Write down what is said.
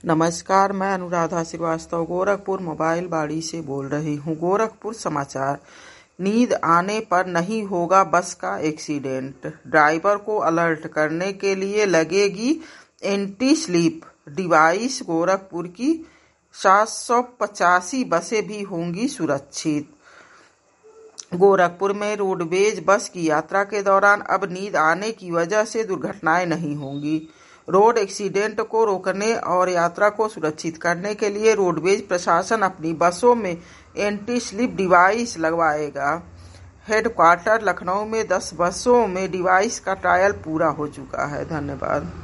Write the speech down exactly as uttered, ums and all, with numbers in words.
नमस्कार, मैं अनुराधा श्रीवास्तव गोरखपुर मोबाइल बाड़ी से बोल रही हूँ। गोरखपुर समाचार। नींद आने पर नहीं होगा बस का एक्सीडेंट, ड्राइवर को अलर्ट करने के लिए लगेगी एंटी स्लीप डिवाइस। गोरखपुर की सात सौ पचासी बसें भी होंगी सुरक्षित। गोरखपुर में रोडवेज बस की यात्रा के दौरान अब नींद आने की वजह से दुर्घटनाएं नहीं होंगी। रोड एक्सीडेंट को रोकने और यात्रा को सुरक्षित करने के लिए रोडवेज प्रशासन अपनी बसों में एंटी स्लिप डिवाइस लगवाएगा। हेडक्वार्टर लखनऊ में दस बसों में डिवाइस का ट्रायल पूरा हो चुका है। धन्यवाद।